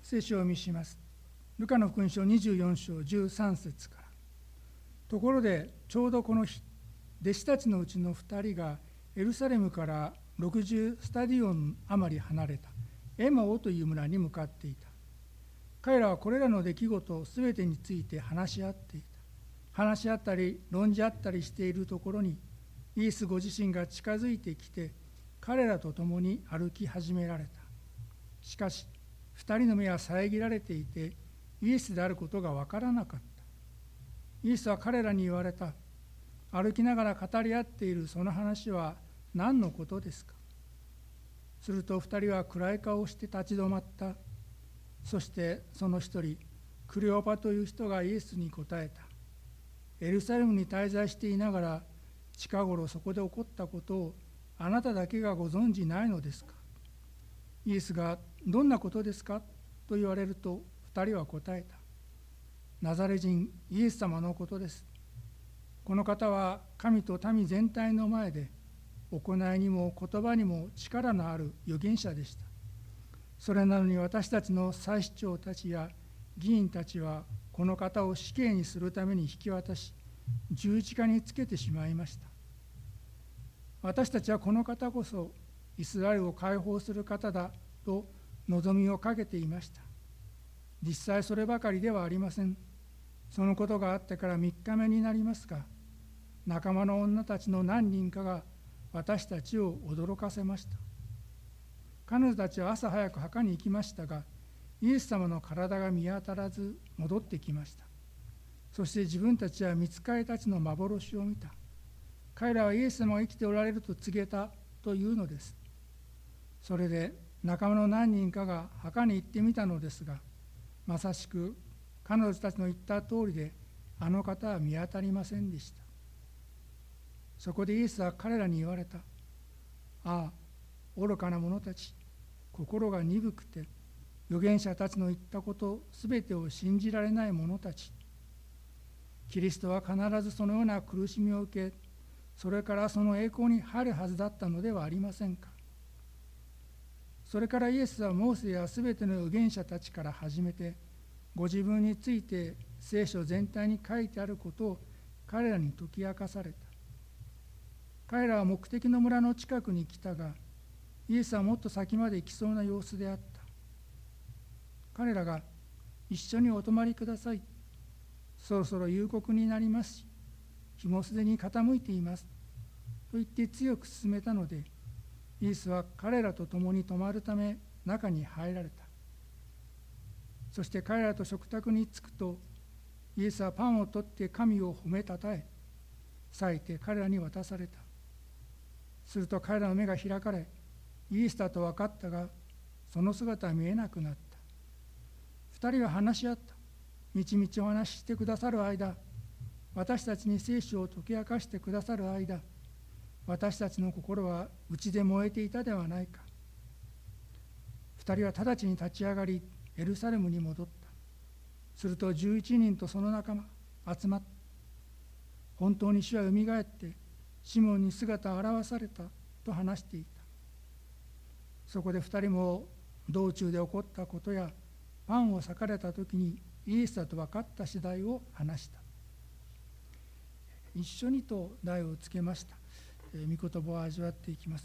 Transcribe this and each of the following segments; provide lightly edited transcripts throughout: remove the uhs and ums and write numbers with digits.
聖書を見します。ルカの福音書24章13節から。ところでちょうどこの日、弟子たちのうちの2人がエルサレムから60スタディオン余り離れたエマオという村に向かっていた。彼らはこれらの出来事すべてについて話し合っていた。話し合ったり論じ合ったりしているところに、イエスご自身が近づいてきて彼らと共に歩き始められた。しかし2人の目は遮られていて、イエスであることがわからなかった。イエスは彼らに言われた。歩きながら語り合っているその話は何のことですか。すると2人は暗い顔をして立ち止まった。そしてその一人、クレオパという人がイエスに答えた。エルサレムに滞在していながら、近頃そこで起こったことをあなただけがご存じないのですか。イエスがどんなことですかと言われると、2人は答えた。ナザレ人イエス様のことです。この方は神と民全体の前で行いにも言葉にも力のある預言者でした。それなのに私たちの祭司長たちや議員たちはこの方を死刑にするために引き渡し、十字架につけてしまいました。私たちはこの方こそイスラエルを解放する方だと望みをかけていました。実際そればかりではありません。そのことがあってから3日目になりますが、仲間の女たちの何人かが私たちを驚かせました。彼女たちは朝早く墓に行きましたが、イエス様の体が見当たらず戻ってきました。そして自分たちは御使いたちの幻を見た。彼らはイエス様が生きておられると告げたというのです。それで仲間の何人かが墓に行ってみたのですが、まさしく彼女たちの言った通りで、あの方は見当たりませんでした。そこでイエスは彼らに言われた。ああ、愚かな者たち、心が鈍くて預言者たちの言ったことすべてを信じられない者たち。キリストは必ずそのような苦しみを受け、それからその栄光に入るはずだったのではありませんか。それからイエスはモーセやすべての預言者たちから始めて、ご自分について聖書全体に書いてあることを彼らに解き明かされた。彼らは目的の村の近くに来たが、イエスはもっと先まで行きそうな様子であった。彼らが一緒にお泊まりください。そろそろ夕刻になりますし、日もすでに傾いています。と言って強く勧めたので、イエスは彼らと共に泊まるため中に入られた。そして彼らと食卓に着くと、イエスはパンを取って神を褒めたたえ、裂いて彼らに渡された。すると彼らの目が開かれ、イエスだと分かったが、その姿は見えなくなった。二人は話し合った。みちみちお話ししてくださる間、私たちに聖書を解き明かしてくださる間、私たちの心は内で燃えていたではないか。二人は直ちに立ち上がり、エルサレムに戻った。すると11人とその仲間集まった。本当に主はよみがえってシモンに姿を現されたと話していた。そこで二人も道中で起こったことやパンを裂かれた時にイエスだと分かった次第を話した。一緒にと題をつけました。御言葉を味わっていきます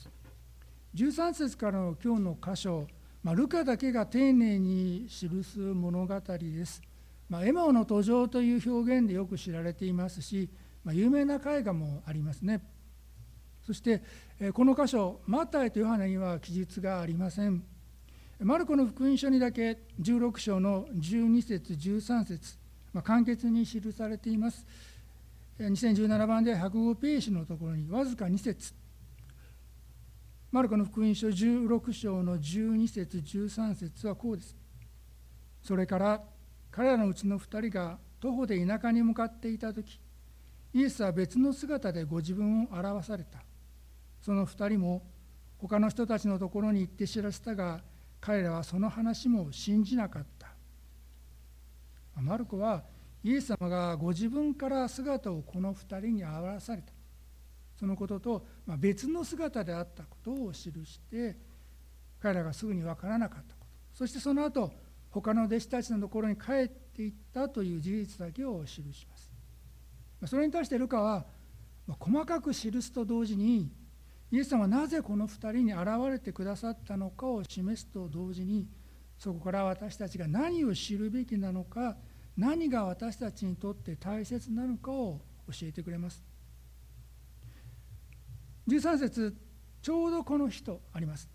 。13節からの今日の箇所、ルカだけが丁寧に記す物語です。エマオの途上という表現でよく知られていますし、有名な絵画もありますね。そしてこの箇所、マタイとヨハネには記述がありません。マルコの福音書にだけ16章の12節13節、簡潔に記されています。2017番で105ページのところにわずか2節、マルコの福音書16章の12節13節はこうです。それから彼らのうちの2人が徒歩で田舎に向かっていたとき、イエスは別の姿でご自分を表された。その2人も他の人たちのところに行って知らせたが、彼らはその話も信じなかった。マルコはイエス様がご自分から姿をこの2人に表された、そのことと別の姿であったことを記して、彼らがすぐに分からなかったこと、そしてその後他の弟子たちのところに帰っていったという事実だけを記します。それに対してルカは細かく記すと同時に、イエス様はなぜこの2人に現れてくださったのかを示すと同時に、そこから私たちが何を知るべきなのか、何が私たちにとって大切なのかを教えてくれます。13節、ちょうどこの日とあります。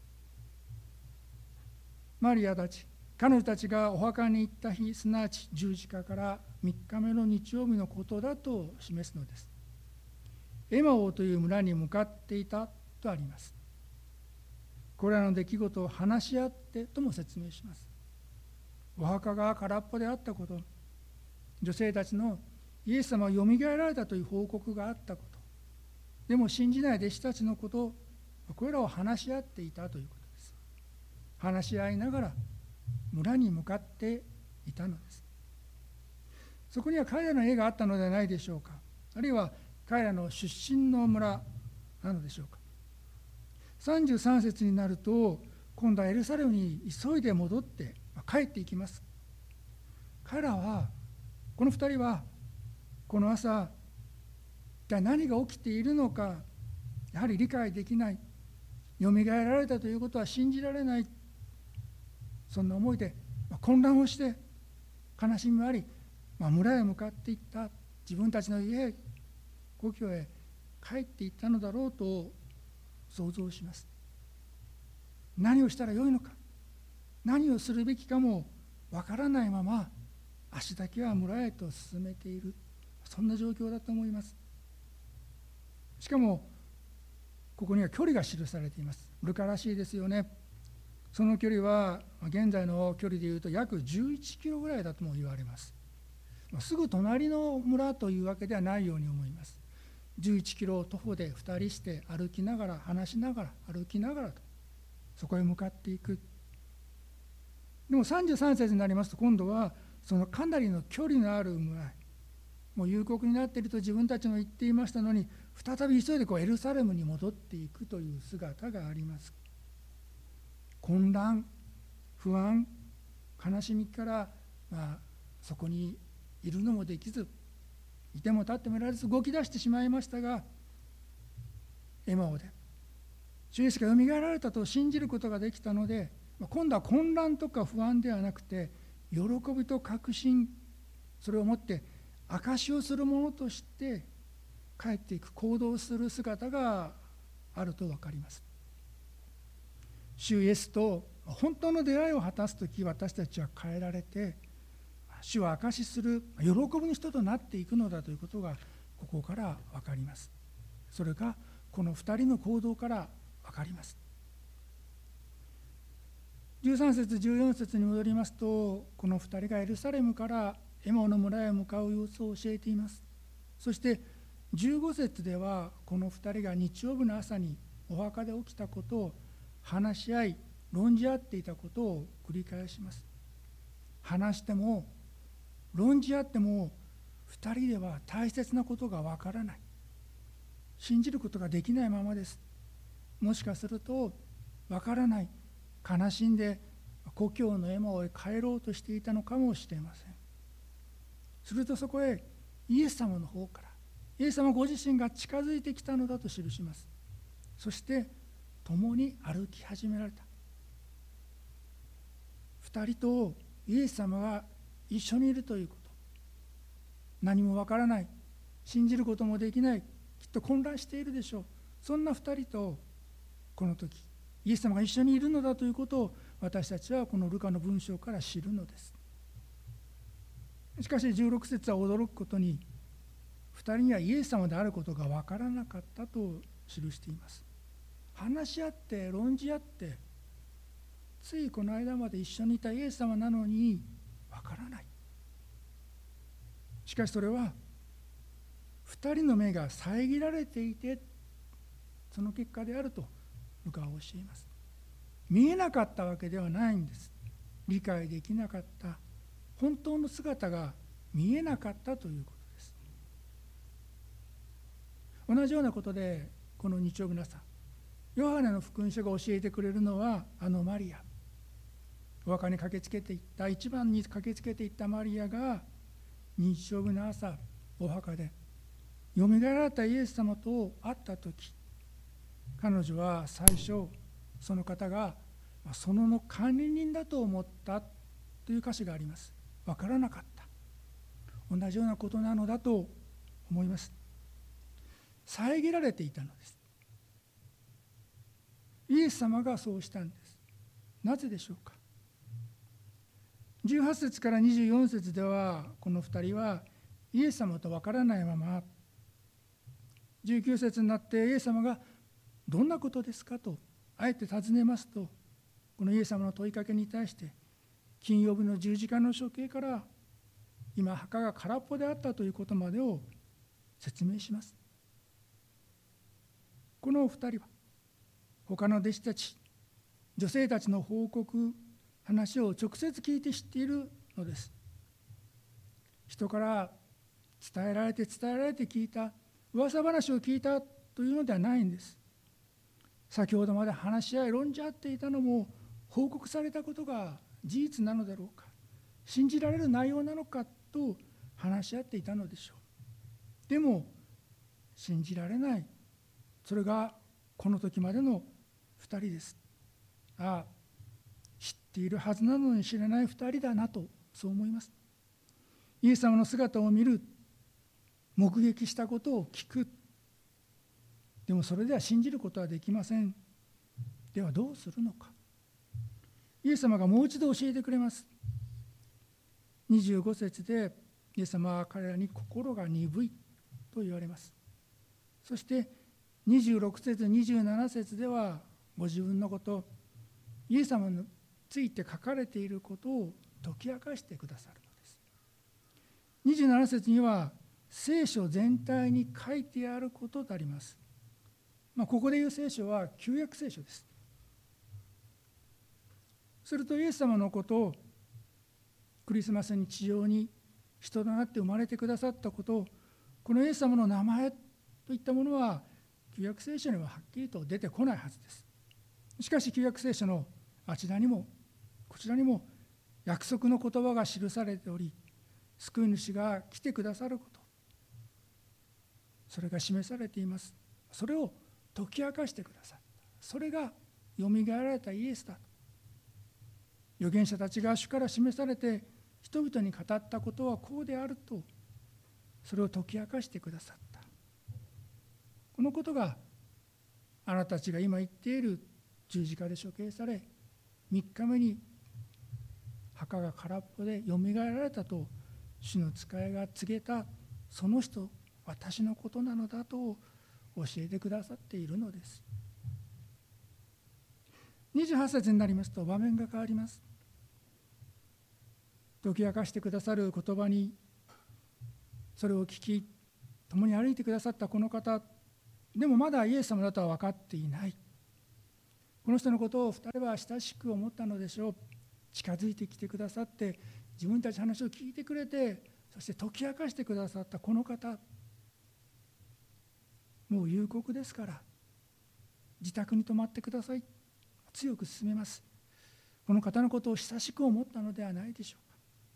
マリアたち、彼女たちがお墓に行った日、すなわち十字架から3日目の日曜日のことだと示すのです。エマオという村に向かっていたとあります。これらの出来事を話し合ってとも説明します。お墓が空っぽであったこと、女性たちのイエス様はよみがえられたという報告があったこと、でも信じない弟子たちのこと、これらを話し合っていたということです。話し合いながら村に向かっていたのです。そこには彼らの家があったのではないでしょうか。あるいは彼らの出身の村なのでしょうか。33節になると、今度はエルサレムに急いで戻って帰っていきます。彼らは、この2人はこの朝、一体何が起きているのか、やはり理解できない。よみがえられたということは信じられない。そんな思いで混乱をして、悲しみもあり、村へ向かっていった。自分たちの家へ、故郷へ帰っていったのだろうと想像します。何をしたらよいのか、何をするべきかもわからないまま、足だけは村へと進めている、そんな状況だと思います。しかもここには距離が記されています。ルカらしいですよね。その距離は現在の距離でいうと約11キロぐらいだとも言われます。すぐ隣の村というわけではないように思います。11キロを徒歩で2人して歩きながら、話しながら、歩きながらとそこへ向かっていく。でも33節になりますと、今度はそのかなりの距離のある村へ、もう夕刻になっていると自分たちも言っていましたのに、再び急いでエルサレムに戻っていくという姿があります。混乱、不安、悲しみから、そこにいるのもできず、いても立ってもいられず動き出してしまいましたが、エマオで主イエスがよみがえられたと信じることができたので、今度は混乱とか不安ではなくて、喜びと確信、それをもって証しをするものとして帰っていく、行動する姿があると分かります。主イエスと本当の出会いを果たすとき、私たちは変えられて、主を証しする喜びの人となっていくのだということがここから分かります。それがこの2人の行動から分かります。13節14節に戻りますと、この2人がエルサレムからエマオの村へ向かう様子を教えています。そして15節では、この2人が日曜日の朝にお墓で起きたことを話し合い、論じ合っていたことを繰り返します。話しても論じ合っても2人では大切なことがわからない、信じることができないままです。もしかするとわからない、悲しんで故郷のエマオへ帰ろうとしていたのかもしれません。するとそこへイエス様の方から、イエス様ご自身が近づいてきたのだと記します。そして共に歩き始められた。2人とイエス様が一緒にいるということ、何もわからない、信じることもできない、きっと混乱しているでしょう。そんな2人とこの時イエス様が一緒にいるのだということを、私たちはこのルカの文章から知るのです。しかし16節は驚くことに、2人にはイエス様であることがわからなかったと記しています。話し合って論じ合って、ついこの間まで一緒にいたイエス様なのにわからない。しかしそれは2人の目が遮られていて、その結果であるとルカは教えます。見えなかったわけではないんです。理解できなかった、本当の姿が見えなかったということです。同じようなことで、この日曜日の朝、ヨハネの福音書が教えてくれるのは、マリア、 お墓に駆けつけていった、一番に駆けつけていったマリアが、日曜日の朝、お墓でよみがえられたイエス様と会ったとき、彼女は最初、その方が園の管理人だと思ったという歌詞があります。分からなかった。同じようなことなのだと思います。遮られていたのです。イエス様がそうしたんです。なぜでしょうか。18節から24節では、この2人はイエス様と分からないまま、19節になってイエス様がどんなことですかとあえて尋ねますと、このイエス様の問いかけに対して、金曜日の十字架の処刑から今墓が空っぽであったということまでを説明します。この2人は他の弟子たち、女性たちの報告、話を直接聞いて知っているのです。人から伝えられて聞いた、噂話を聞いたというのではないんです。先ほどまで話し合い論じ合っていたのも、報告されたことが事実なのだろうか、信じられる内容なのかと話し合っていたのでしょう。でも信じられない、それがこの時までの2人です。ああ、知っているはずなのに知らない2人だなと、そう思います。イエス様の姿を見る、目撃したことを聞く。でもそれでは信じることはできません。ではどうするのか。イエス様がもう一度教えてくれます。25節でイエス様は彼らに心が鈍いと言われます。そして26節27節ではご自分のこと、イエス様について書かれていることを解き明かしてくださるのです。27節には聖書全体に書いてあることとあります。ここでいう聖書は旧約聖書です。するとイエス様のことを、クリスマスに地上に人となって生まれてくださったことを、このイエス様の名前といったものは旧約聖書にははっきりと出てこないはずです。しかし旧約聖書のあちらにもこちらにも約束の言葉が記されており、救い主が来てくださること、それが示されています。それを解き明かしてくださった。それがよみがえられたイエスだと。預言者たちが主から示されて人々に語ったことはこうであると、それを解き明かしてくださった。このことがあなたたちが今言っている十字架で処刑され、3日目に墓が空っぽでよみがえられたと主の使いが告げた、その人、私のことなのだと教えてくださっているのです。28節になりますと場面が変わります。解き明かしてくださる言葉に、それを聞き共に歩いてくださったこの方でもまだイエス様だとは分かっていない。この人のことを2人は親しく思ったのでしょう。近づいてきてくださって、自分たちの話を聞いてくれて、そして解き明かしてくださったこの方、もう夕刻ですから自宅に泊まってください、強く勧めます。この方のことを親しく思ったのではないでしょうか。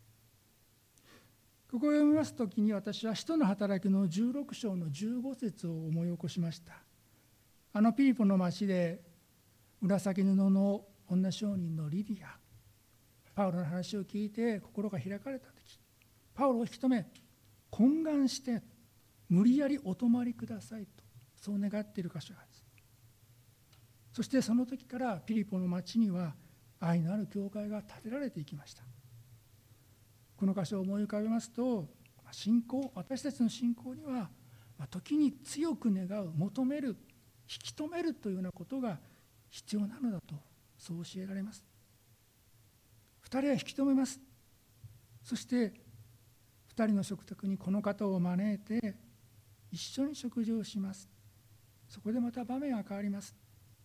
ここを読みますときに、私は使徒の働きの16章の15節を思い起こしました。ピリポの町で紫布の女商人のリディア、パウロの話を聞いて心が開かれたとき、パウロを引き止め懇願して無理やりお泊まりくださいと、そう願っている箇所があります。そしてその時からピリポの町には愛のある教会が建てられていきました。この箇所を思い浮かべますと、信仰、私たちの信仰には時に強く願う、求める、引き止めるというようなことが必要なのだと、そう教えられます。2人は引き止めます。そして2人の食卓にこの方を招いて一緒に食事をします。そこでまた場面が変わります。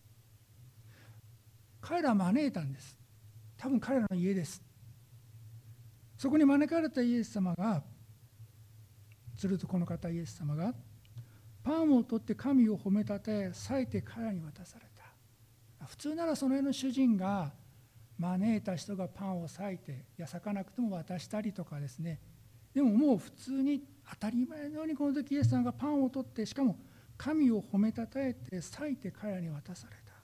彼らは招いたんです。多分彼らの家です。そこに招かれたイエス様が、するとこの方イエス様がパンを取って神を褒めたたえ、裂いて彼らに渡された。普通ならその辺の主人が招いた人がパンを裂いて、裂かなくても渡したりとかですね。でももう普通に当たり前のようにこの時イエスさんがパンを取って、しかも神を褒めたたえて裂いて彼らに渡された。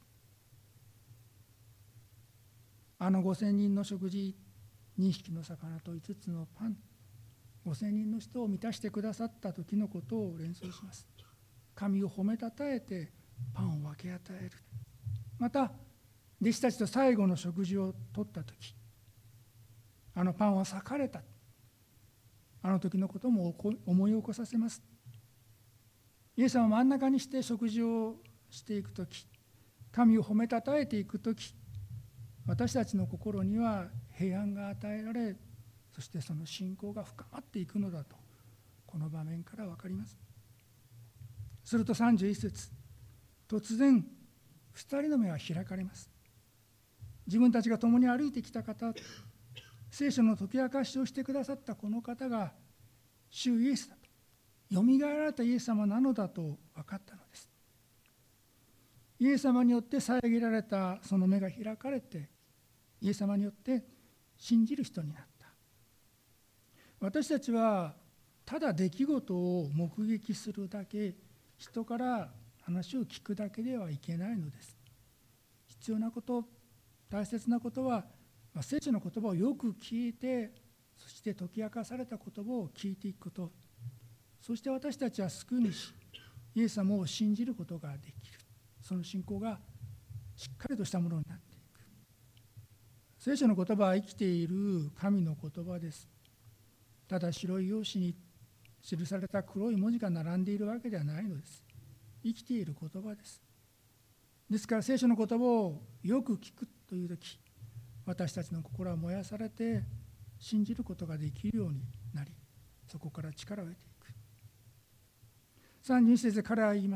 あの5000人の食事、2匹の魚と5つのパン、5000人の人を満たしてくださった時のことを連想します。神を褒めたたえてパンを分け与える。また弟子たちと最後の食事をとった時、あのパンは裂かれた、あの時のことも思い起こさせます。イエス様を真ん中にして食事をしていく時、神を褒めたたえていく時、私たちの心には平安が与えられ、そしてその信仰が深まっていくのだと、この場面から分かります。すると31節、突然2人の目は開かれます。自分たちが共に歩いてきた方、聖書の解き明かしをしてくださったこの方が主イエスだと、よみがえられたイエス様なのだと分かったのです。イエス様によって遮られたその目が開かれて、イエス様によって信じる人になった。私たちはただ出来事を目撃するだけ、人から話を聞くだけではいけないのです。必要なこと、大切なことは、聖書の言葉をよく聞いて、そして解き明かされた言葉を聞いていくこと、そして私たちは救い主イエス様を信じることができる。その信仰がしっかりとしたものになっていく。聖書の言葉は生きている神の言葉です。ただ白い用紙に記された黒い文字が並んでいるわけではないのです。生きている言葉です。ですから聖書の言葉をよく聞くというとき、私たちの心は燃やされて信じることができるようになり、そこから力を得ていく。32節で彼は言います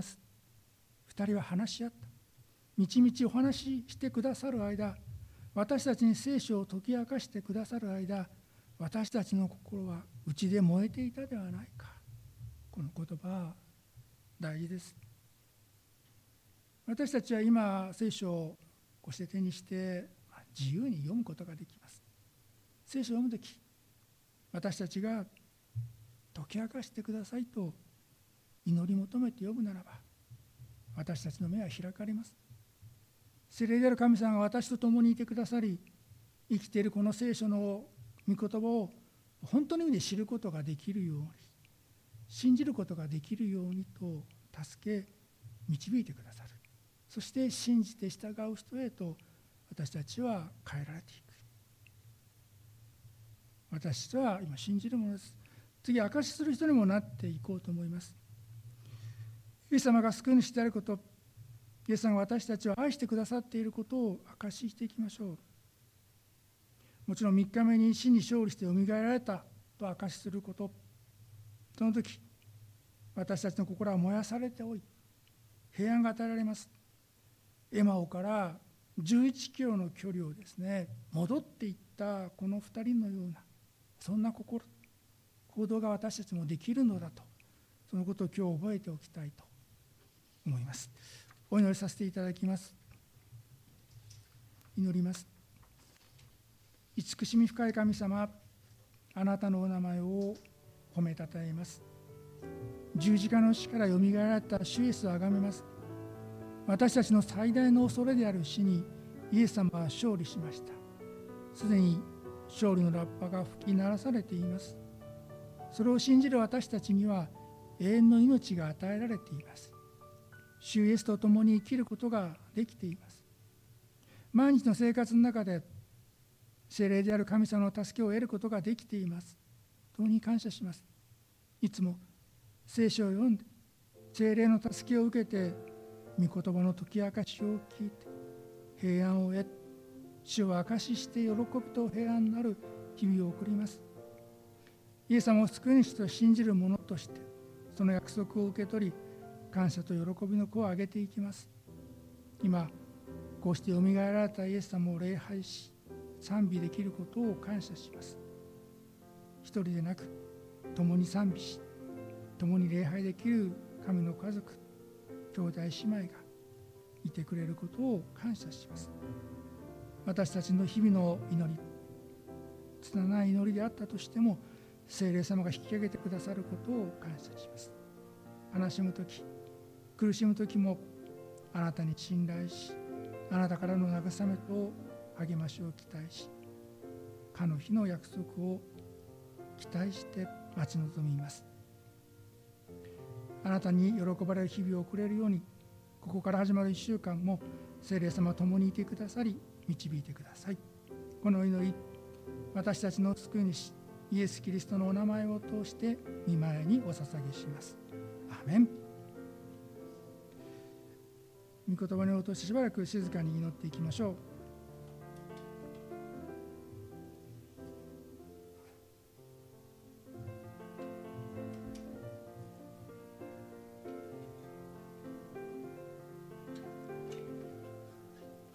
。2人は話し合った。みちみちお話ししてくださる間、私たちに聖書を解き明かしてくださる間、私たちの心は内で燃えていたではないか。この言葉は大事です。私たちは今聖書をこうして手にして自由に読むことができます。聖書を読むとき、私たちが解き明かしてくださいと祈り求めて読むならば、私たちの目は開かれます。聖霊である神様が私と共にいてくださり、生きているこの聖書の御言葉を本当の意味で知ることができるように、信じることができるようにと助け導いてくださる。そして信じて従う人へと私たちは変えられていく。私たちは今信じるものです。次、証しする人にもなっていこうと思います。イエス様が救い主であること、イエス様が私たちを愛してくださっていることを証ししていきましょう。もちろん3日目に死に勝利してよみがえられたと証しすること、その時私たちの心は燃やされており、平安が与えられます。エマオから11キロの距離をですね、戻っていったこの2人のような、そんな行動が私たちもできるのだと、そのことを今日覚えておきたいと思います。お祈りさせていただきます。祈ります。慈しみ深い神様、あなたのお名前を褒めたたえます。十字架の死からよみがえられた主イエスをあがめます。私たちの最大の恐れである死にイエス様は勝利しました。すでに勝利のラッパが吹き鳴らされています。それを信じる私たちには永遠の命が与えられています。主イエスと共に生きることができています。毎日の生活の中で聖霊である神様の助けを得ることができています。本当に感謝します。いつも聖書を読んで聖霊の助けを受けて御言葉の解き明かしを聞いて平安を得、主を証しして喜びと平安なる日々を送ります。イエス様を救い主と信じる者としてその約束を受け取り、感謝と喜びの声を上げていきます。今こうしてよみがえられたイエス様を礼拝し賛美できることを感謝します。一人でなく共に賛美し共に礼拝できる神の家族、兄弟姉妹がいてくれることを感謝します。 私たちの日々の祈り、拙い祈りであったとしても、聖霊様が引き上げてくださることを感謝します。悲しむとき、苦しむときもあなたに信頼し、あなたからの慰めと励ましを期待し、かの日の約束を期待して待ち望みます。あなたに喜ばれる日々を送れるように、ここから始まる1週間も聖霊様と共にいてくださり、導いてください。この祈り、私たちの救い主イエス・キリストのお名前を通して御前にお捧げします。アーメン。御言葉に応答してしばらく静かに祈っていきましょう。